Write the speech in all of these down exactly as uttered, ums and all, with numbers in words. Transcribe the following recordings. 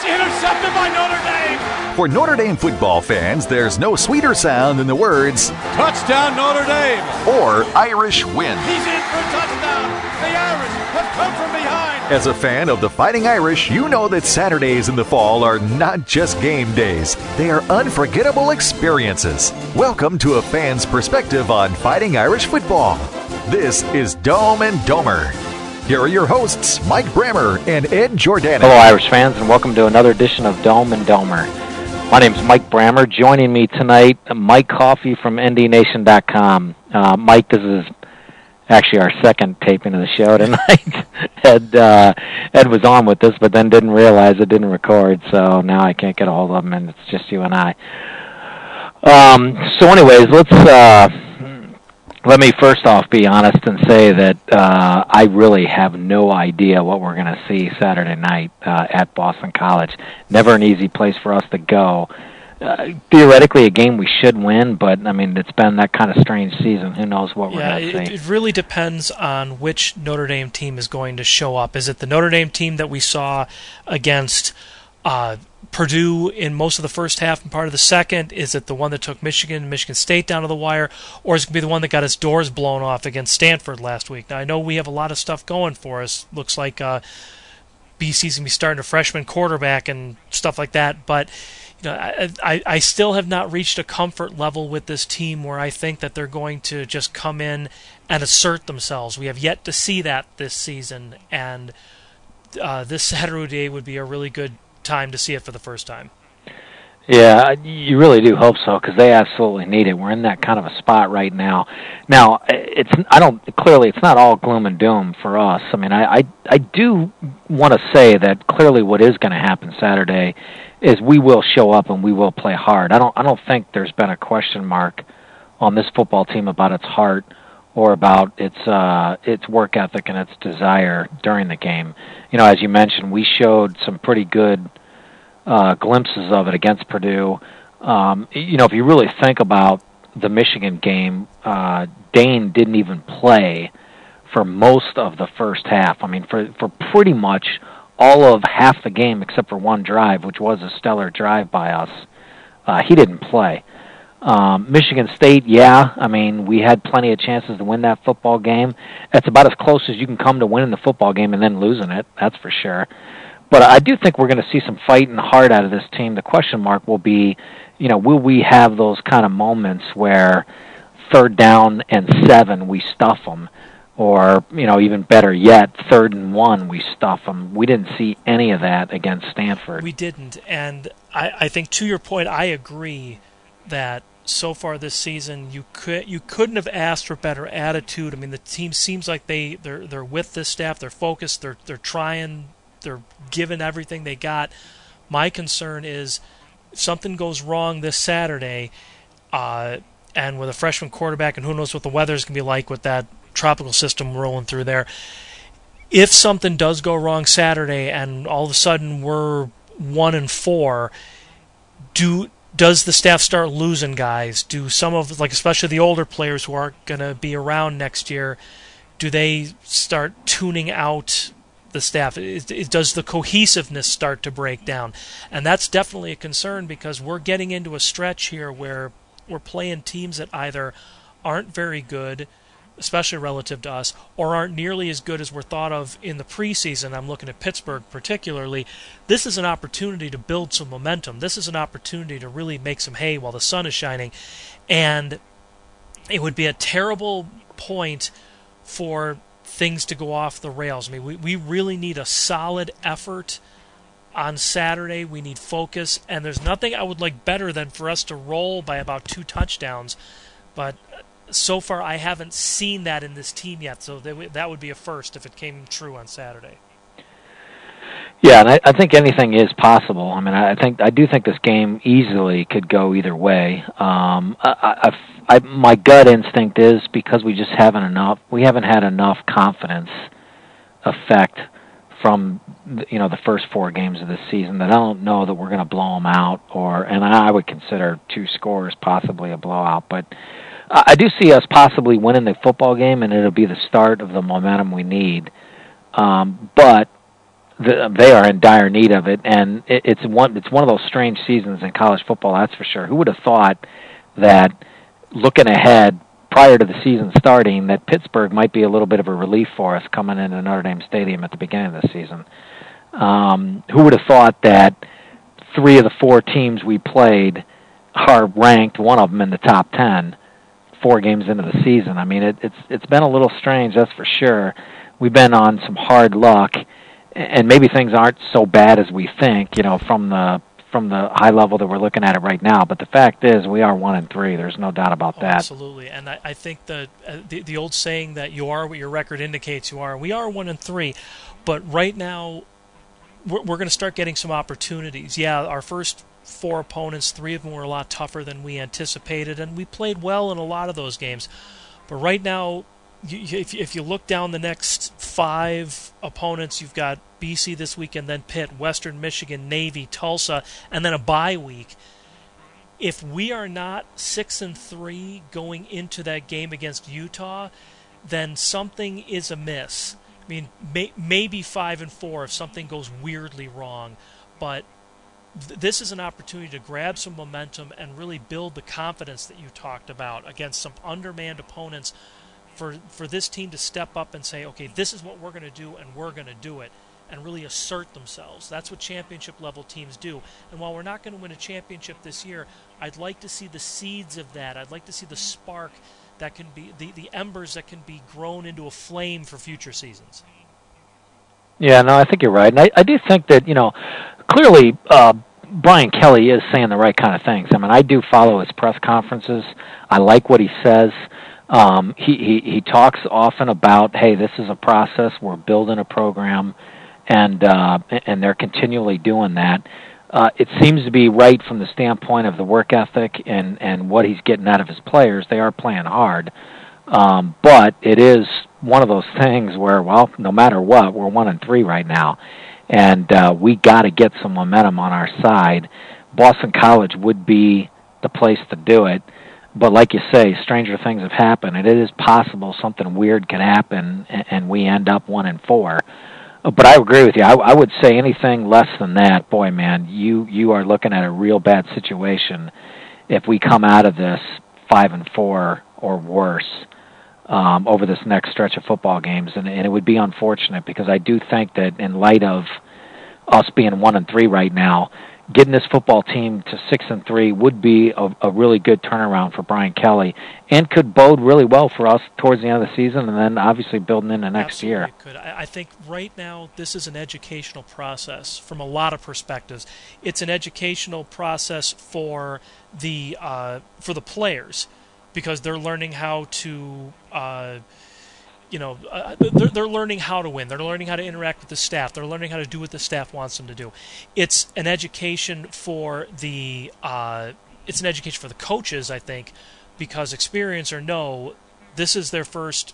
intercepted by Notre Dame. For Notre Dame football fans, there's no sweeter sound than the words, touchdown Notre Dame, or Irish win. He's in for a touchdown. The Irish have come from behind. As a fan of the Fighting Irish, you know that Saturdays in the fall are not just game days. They are unforgettable experiences. Welcome to a fan's perspective on Fighting Irish football. This is Dome and Domer. Here are your hosts, Mike Brammer and Ed Jordan. Hello, Irish fans, and welcome to another edition of Dome and Domer. My name's Mike Brammer. Joining me tonight, Mike Coffey from N D Nation dot com. Uh, Mike, this is actually our second taping of the show tonight. Ed, uh, Ed was on with us, but then didn't realize it didn't record, so now I can't get a hold of him, and it's just you and I. Um, so anyways, let's... Uh, Let me first off be honest and say that uh, I really have no idea what we're going to see Saturday night uh, at Boston College. Never an easy place for us to go. Uh, theoretically, a game we should win, but, I mean, it's been that kind of strange season. Who knows what we're yeah, going to see. It, it really depends on which Notre Dame team is going to show up. Is it the Notre Dame team that we saw against uh, Purdue in most of the first half and part of the second? Is it the one that took Michigan and Michigan State down to the wire? Or is it going to be the one that got its doors blown off against Stanford last week? Now, I know we have a lot of stuff going for us. Looks like uh, B C's going to be starting a freshman quarterback and stuff like that. But you know, I, I, I still have not reached a comfort level with this team where I think that they're going to just come in and assert themselves. We have yet to see that this season. And uh, this Saturday would be a really good time to see it for the first time. Yeah, you really do hope so, because they absolutely need it. We're in that kind of a spot right now. Now, it's I don't clearly it's not all gloom and doom for us. I mean, I I, I do want to say that clearly what is going to happen Saturday is we will show up and we will play hard. I don't I don't think there's been a question mark on this football team about its heart or about its uh, its work ethic and its desire during the game. You know, as you mentioned, we showed some pretty good uh, glimpses of it against Purdue. Um, you know, if you really think about the Michigan game, uh, Dane didn't even play for most of the first half. I mean, for for pretty much all of half the game except for one drive, which was a stellar drive by us, uh, he didn't play. Um, Michigan State, yeah, I mean, we had plenty of chances to win that football game. That's about as close as you can come to winning the football game and then losing it, that's for sure. But I do think we're going to see some fighting heart out of this team. The question mark will be, you know, will we have those kind of moments where third down and seven, we stuff them? Or, you know, even better yet, third and one, we stuff them. We didn't see any of that against Stanford. We didn't, and I, I think to your point, I agree that so far this season you could you couldn't have asked for better attitude. I mean, the team seems like they they're they're with this staff. They're focused. They're they're trying. They're giving everything they got. My concern is if something goes wrong this Saturday, uh, and with a freshman quarterback, and who knows what the weather's gonna be like with that tropical system rolling through there. If something does go wrong Saturday, and all of a sudden we're one and four, do Does the staff start losing guys? Do some of, like especially the older players who aren't going to be around next year, do they start tuning out the staff? It, it, does the cohesiveness start to break down? And that's definitely a concern because we're getting into a stretch here where we're playing teams that either aren't very good, especially relative to us, or aren't nearly as good as we're thought of in the preseason. I'm looking at Pittsburgh particularly. This is an opportunity to build some momentum. This is an opportunity to really make some hay while the sun is shining. And it would be a terrible point for things to go off the rails. I mean, we, we really need a solid effort on Saturday. We need focus. And there's nothing I would like better than for us to roll by about two touchdowns. But so far, I haven't seen that in this team yet, so that would be a first if it came true on Saturday. Yeah, and I, I think anything is possible. I mean, I think I do think this game easily could go either way. Um, I, I, I, my gut instinct is because we just haven't enough. We haven't had enough confidence effect from you know the first four games of this season that I don't know that we're going to blow them out. Or and I would consider two scores possibly a blowout, but. I do see us possibly winning the football game, and it'll be the start of the momentum we need. Um, but the, they are in dire need of it, and it, it's one it's one of those strange seasons in college football, that's for sure. Who would have thought that, looking ahead prior to the season starting, that Pittsburgh might be a little bit of a relief for us coming into Notre Dame Stadium at the beginning of the season? Um, who would have thought that three of the four teams we played are ranked, one of them in the top ten, four games into the season? I mean, it, it's it's been a little strange, that's for sure. We've been on some hard luck, and maybe things aren't so bad as we think, you know, from the from the high level that we're looking at it right now. But the fact is, we are one and three. There's no doubt about oh, that. Absolutely, and I, I think that uh, the the old saying that you are what your record indicates you are. We are one and three, but right now we're, we're going to start getting some opportunities. Yeah, our first four opponents, three of them were a lot tougher than we anticipated, and we played well in a lot of those games. But right now, you, if, if you look down the next five opponents, you've got B C this weekend, then Pitt, Western Michigan, Navy, Tulsa, and then a bye week. If we are not six and three going into that game against Utah, then something is amiss. I mean, may, maybe five and four if something goes weirdly wrong, but th- this is an opportunity to grab some momentum and really build the confidence that you talked about against some undermanned opponents. For for this team to step up and say, okay, this is what we're going to do, and we're going to do it, and really assert themselves. That's what championship-level teams do. And while we're not going to win a championship this year, I'd like to see the seeds of that. I'd like to see the spark that can be, the, the embers that can be grown into a flame for future seasons. Yeah, no, I think you're right. And I, I do think that, you know, clearly uh, Brian Kelly is saying the right kind of things. I mean, I do follow his press conferences. I like what he says. Um, he, he, he talks often about, hey, this is a process, we're building a program, and uh, and they're continually doing that. Uh, it seems to be right from the standpoint of the work ethic and, and what he's getting out of his players. They are playing hard. Um, but it is one of those things where, well, no matter what, we're one and three right now. And uh, we got to get some momentum on our side. Boston College would be the place to do it. But like you say, stranger things have happened, and it is possible something weird can happen, and, and we end up one and four. But I agree with you. I, I would say anything less than that, boy, man, you you are looking at a real bad situation if we come out of this five and four or worse um, over this next stretch of football games, and, and it would be unfortunate because I do think that in light of us being one and three right now, getting this football team to six and three would be a, a really good turnaround for Brian Kelly, and could bode really well for us towards the end of the season, and then obviously building into next Absolutely year. It could. I, I think right now this is an educational process from a lot of perspectives. It's an educational process for the uh, for the players because they're learning how to. Uh, You know, uh, they're, they're learning how to win. They're learning how to interact with the staff. They're learning how to do what the staff wants them to do. It's an education for the uh, it's an education for the coaches, I think, because experience or no, this is their first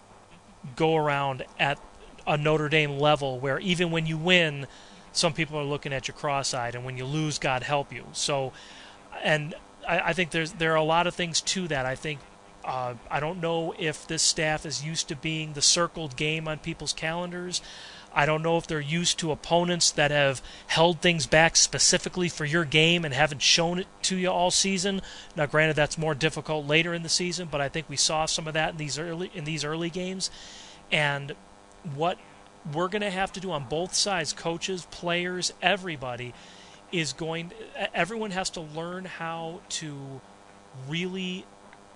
go around at a Notre Dame level where even when you win, some people are looking at you cross-eyed, and when you lose, God help you. So, and I, I think there's there are a lot of things to that. I think. Uh, I don't know if this staff is used to being the circled game on people's calendars. I don't know if they're used to opponents that have held things back specifically for your game and haven't shown it to you all season. Now, granted, that's more difficult later in the season, but I think we saw some of that in these early in these early games. And what we're going to have to do on both sides, coaches, players, everybody, is going. Everyone has to learn how to really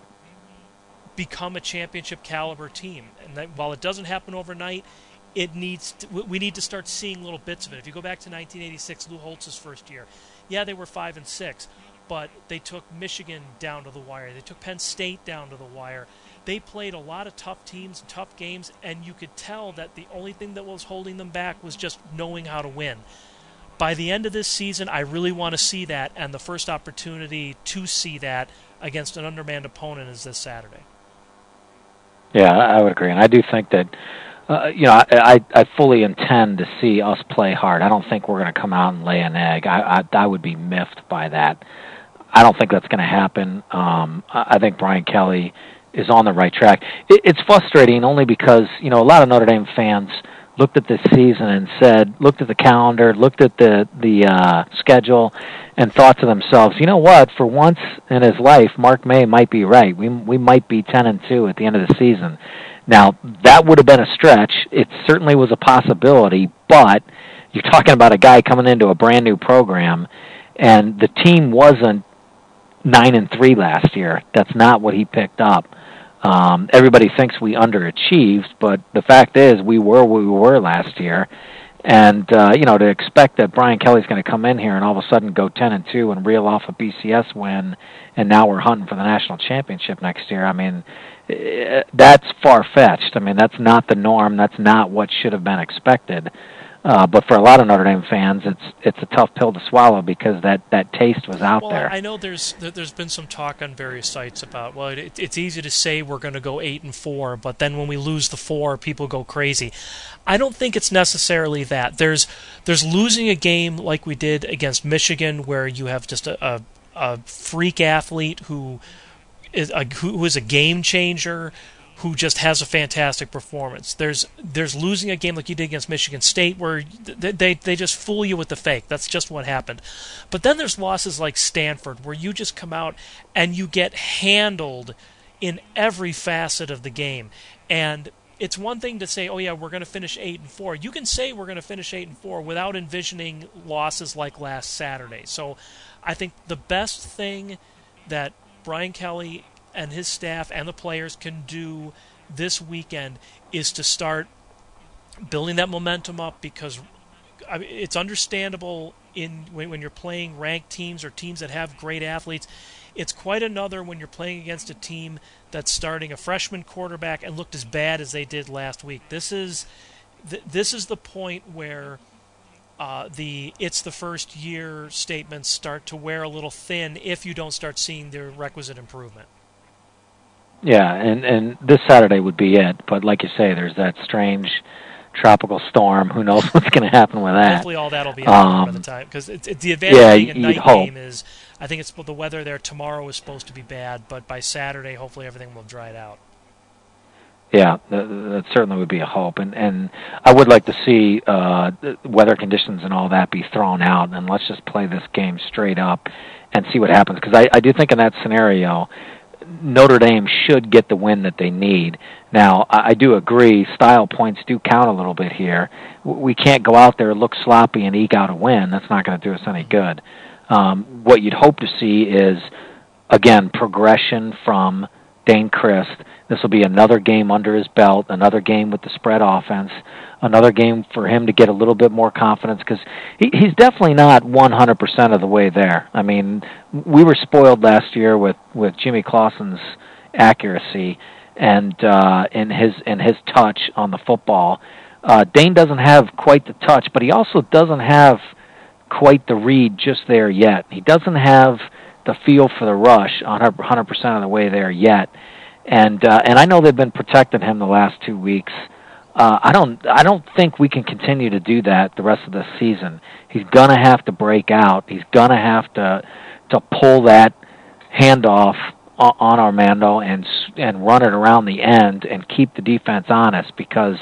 become a championship caliber team, and that while it doesn't happen overnight, it needs to, we need to start seeing little bits of it. If you go back to nineteen eighty-six, Lou Holtz's first year, yeah, they were five and six, but they took Michigan down to the wire. They took Penn State down to the wire. They played a lot of tough teams, tough games, and you could tell that the only thing that was holding them back was just knowing how to win. By the end of this season, I really want to see that, and the first opportunity to see that against an undermanned opponent is this Saturday. Yeah, I would agree, and I do think that, uh, you know, I, I I fully intend to see us play hard. I don't think we're going to come out and lay an egg. I, I I would be miffed by that. I don't think that's going to happen. Um, I think Brian Kelly is on the right track. It, it's frustrating only because, you know, a lot of Notre Dame fans looked at this season and said, looked at the calendar, looked at the the uh, schedule, and thought to themselves, you know what? For once in his life, Mark May might be right. We we might be ten and two at the end of the season. Now that would have been a stretch. It certainly was a possibility, but you're talking about a guy coming into a brand new program, and the team wasn't nine and three last year. That's not what he picked up. Um, everybody thinks we underachieved, but the fact is we were where we were last year. And, uh, you know, to expect that Brian Kelly's going to come in here and all of a sudden go ten and two and reel off a B C S win, and now we're hunting for the national championship next year, I mean, that's far-fetched. I mean, that's not the norm. That's not what should have been expected. Uh, but for a lot of Notre Dame fans, it's it's a tough pill to swallow because that, that taste was out well, there. I know there's there's been some talk on various sites about, well, it, it's easy to say we're going to go eight and four, but then when we lose the four, people go crazy. I don't think it's necessarily that. There's there's losing a game like we did against Michigan, where you have just a a, a freak athlete who is a, who is a game changer, who just has a fantastic performance. There's there's losing a game like you did against Michigan State where they, they they just fool you with the fake. That's just what happened. But then there's losses like Stanford where you just come out and you get handled in every facet of the game. And it's one thing to say, oh yeah, we're going to finish eight and four. You can say we're going to finish eight and four without envisioning losses like last Saturday. So I think the best thing that Brian Kelly and his staff and the players can do this weekend is to start building that momentum up, because I mean, it's understandable in when, when you're playing ranked teams or teams that have great athletes. It's quite another when you're playing against a team that's starting a freshman quarterback and looked as bad as they did last week. This is th- this is the point where uh, the it's the first year statements start to wear a little thin if you don't start seeing the requisite improvement. Yeah, and, and this Saturday would be it. But like you say, there's that strange tropical storm. Who knows what's going to happen with that? Hopefully all that will be um, over by the time. Because it's, it's the advantage yeah, of being a night hope. game is, I think it's the weather there tomorrow is supposed to be bad, but by Saturday, hopefully everything will have dried out. Yeah, that, that certainly would be a hope. And, and I would like to see uh, weather conditions and all that be thrown out, and let's just play this game straight up and see what happens. Because I, I do think in that scenario, Notre Dame should get the win that they need. Now, I do agree, style points do count a little bit here. We can't go out there, look sloppy, and eke out a win. That's not going to do us any good. Um, what you'd hope to see is, again, progression from Dane Christ. This will be another game under his belt, another game with the spread offense, another game for him to get a little bit more confidence, because he, he's definitely not one hundred percent of the way there. I mean, we were spoiled last year with, with Jimmy Clausen's accuracy and uh, in his in his touch on the football. Uh, Dane doesn't have quite the touch, but he also doesn't have quite the read just there yet. He doesn't have the feel for the rush one hundred percent of the way there yet. And uh, and I know they've been protecting him the last two weeks. Uh, I don't I don't think we can continue to do that the rest of the season. He's gonna have to break out. He's gonna have to to pull that handoff on Armando and and run it around the end and keep the defense honest, because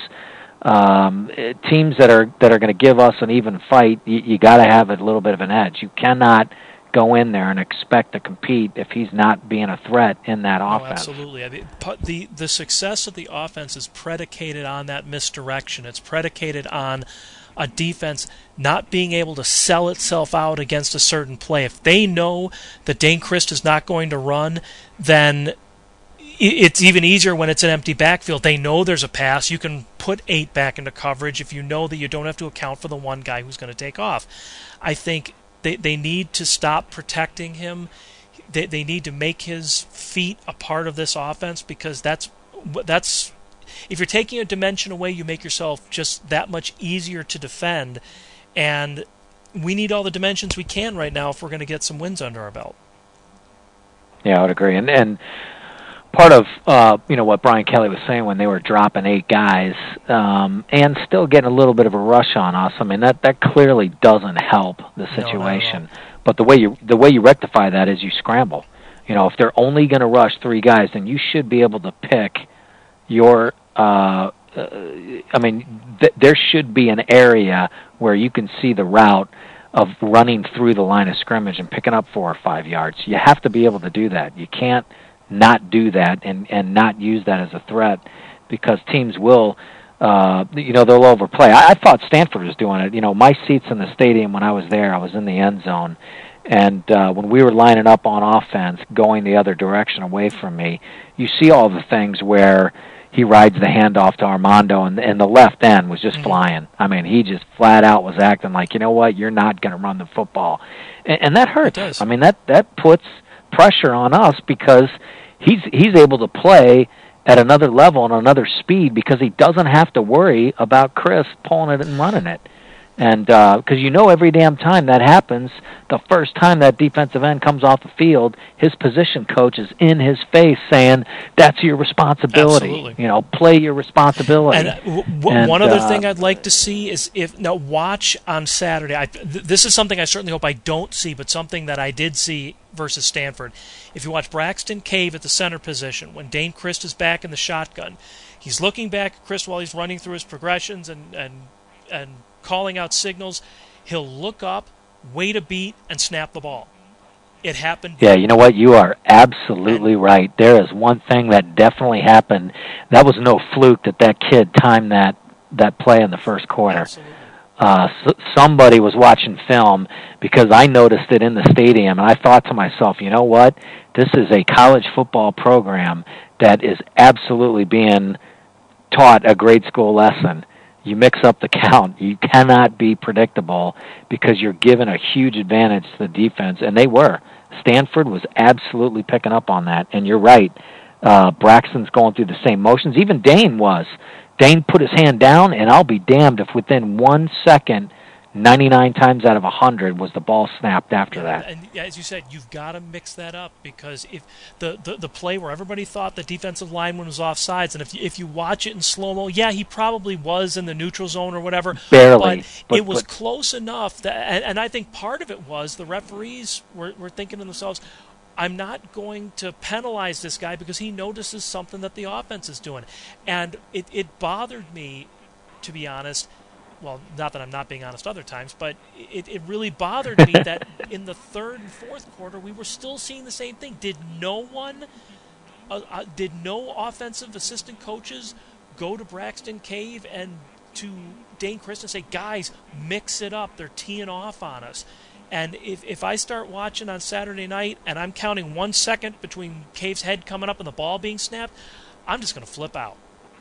um, teams that are that are going to give us an even fight, you, you got to have a little bit of an edge. You cannot go in there and expect to compete if he's not being a threat in that oh, offense. Absolutely. I mean, the the success of the offense is predicated on that misdirection. It's predicated on a defense not being able to sell itself out against a certain play. If they know that Dane Christ is not going to run, then it's even easier when it's an empty backfield. They know there's a pass. You can put eight back into coverage if you know that you don't have to account for the one guy who's going to take off. I think They they need to stop protecting him. They they need to make his feet a part of this offense, because that's that's if you're taking a dimension away, you make yourself just that much easier to defend. And we need all the dimensions we can right now if we're going to get some wins under our belt. Yeah, I would agree. And and part of uh, you know what Brian Kelly was saying when they were dropping eight guys um, and still getting a little bit of a rush on us, I mean that, that clearly doesn't help the situation. No, but the way you the way you rectify that is you scramble. You know, if they're only going to rush three guys, then you should be able to pick your uh, uh, I mean, th- there should be an area where you can see the route of running through the line of scrimmage and picking up four or five yards. You have to be able to do that. You can't not do that and, and not use that as a threat, because teams will, uh, you know, they'll overplay. I, I thought Stanford was doing it. You know, my seats in the stadium when I was there, I was in the end zone. And uh, when we were lining up on offense, going the other direction away from me, you see all the things where he rides the handoff to Armando, and, and the left end was just mm-hmm. flying. I mean, he just flat out was acting like, you know what, you're not going to run the football. And, and that hurts. I mean, that, that puts pressure on us, because he's he's able to play at another level and another speed, because he doesn't have to worry about Chris pulling it and running it. And because uh, you know every damn time that happens, the first time that defensive end comes off the field, his position coach is in his face saying, that's your responsibility. Absolutely. You know, play your responsibility. And, uh, w- and one other uh, thing I'd like to see is, if now watch on Saturday. I, th- this is something I certainly hope I don't see, but something that I did see versus Stanford. If you watch Braxton Cave at the center position, when Dane Christ is back in the shotgun, he's looking back at Christ while he's running through his progressions and and and calling out signals. He'll look up, wait a beat, and snap the ball. It happened. Yeah, you know what? You are absolutely right. There is one thing that definitely happened. That was no fluke that that kid timed that, that play in the first quarter. Absolutely. Uh, so, somebody was watching film, because I noticed it in the stadium, and I thought to myself, you know what? This is a college football program that is absolutely being taught a grade school lesson. You mix up the count. You cannot be predictable, because you're given a huge advantage to the defense, and they were. Stanford was absolutely picking up on that, and you're right. Uh, Braxton's going through the same motions. Even Dane was. Dane put his hand down, and I'll be damned if within one second, ninety-nine times out of one hundred, was the ball snapped after that. And, and as you said, you've got to mix that up, because if the, the, the play where everybody thought the defensive lineman was offsides, and if you, if you watch it in slow-mo, yeah, he probably was in the neutral zone or whatever. Barely. But, but it was but, close enough, that, and, and I think part of it was the referees were, were thinking to themselves, I'm not going to penalize this guy because he notices something that the offense is doing. And it, it bothered me, to be honest. Well, not that I'm not being honest other times, but it, it really bothered me that in the third and fourth quarter we were still seeing the same thing. Did no one, uh, uh, did no offensive assistant coaches go to Braxton Cave and to Dane Christ and say, guys, mix it up, they're teeing off on us? And if, if I start watching on Saturday night and I'm counting one second between Cave's head coming up and the ball being snapped, I'm just going to flip out.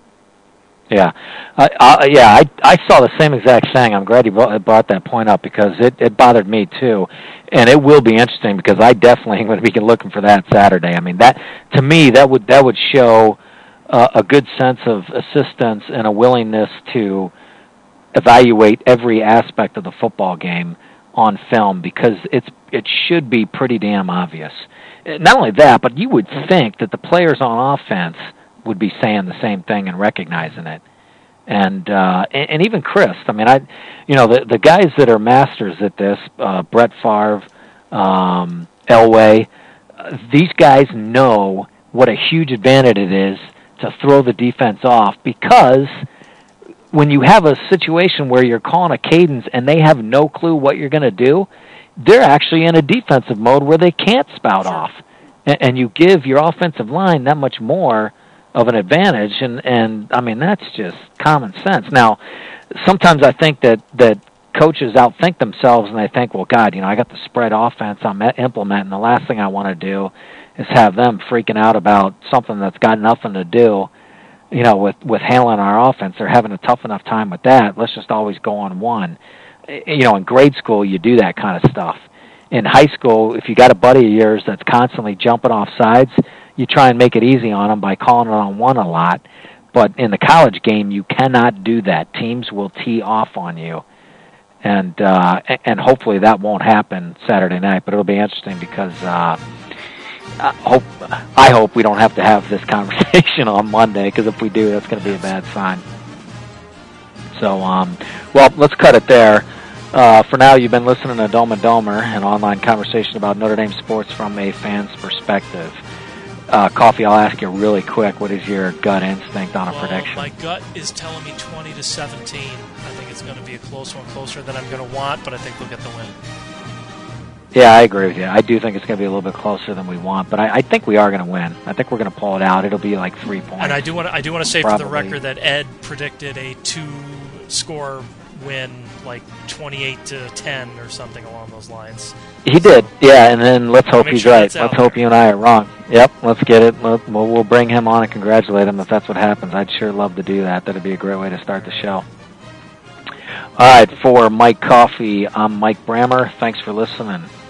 Yeah, uh, uh, yeah, I I saw the same exact thing. I'm glad you brought, brought that point up, because it, it bothered me too, and it will be interesting, because I definitely am going to be looking for that Saturday. I mean, that to me that would that would show uh, a good sense of assistance and a willingness to evaluate every aspect of the football game on film, because it's it should be pretty damn obvious. Not only that, but you would think that the players on offense would be saying the same thing and recognizing it. And uh, and, and even Chris, I mean, I, you know, the the guys that are masters at this, uh, Brett Favre, um, Elway, uh, these guys know what a huge advantage it is to throw the defense off, because when you have a situation where you're calling a cadence and they have no clue what you're going to do, they're actually in a defensive mode where they can't spout off. And, and you give your offensive line that much more of an advantage, and, and I mean, that's just common sense. Now, sometimes I think that, that coaches outthink themselves, and they think, well, God, you know, I got the spread offense I'm implementing. The last thing I want to do is have them freaking out about something that's got nothing to do, you know, with, with handling our offense. They're having a tough enough time with that. Let's just always go on one. You know, in grade school, you do that kind of stuff. In high school, if you got a buddy of yours that's constantly jumping off sides, you try and make it easy on them by calling it on one a lot. But in the college game, you cannot do that. Teams will tee off on you. And uh, and hopefully that won't happen Saturday night. But it'll be interesting, because uh, I hope I hope we don't have to have this conversation on Monday, because if we do, that's going to be a bad sign. So, um, well, let's cut it there. Uh, for now, you've been listening to Dome and Domer, an online conversation about Notre Dame sports from a fan's perspective. uh, Coffee, I'll ask you really quick. What is your gut instinct on a well, prediction? My gut is telling me twenty to seventeen. I think it's going to be a close one, closer than I'm going to want, but I think we'll get the win. Yeah, I agree with you. I do think it's going to be a little bit closer than we want, but I, I think we are going to win. I think we're going to pull it out. It'll be like three points. And I do want to, I do want to say Probably. for the record that Ed predicted a two-score win, like twenty-eight to ten or something along those lines. He did, yeah, and then let's hope Make he's sure right. that's out Let's hope there. you and I are wrong. Yep, let's get it. We'll, we'll bring him on and congratulate him if that's what happens. I'd sure love to do that. That'd be a great way to start the show. All right, for Mike Coffey, I'm Mike Brammer. Thanks for listening.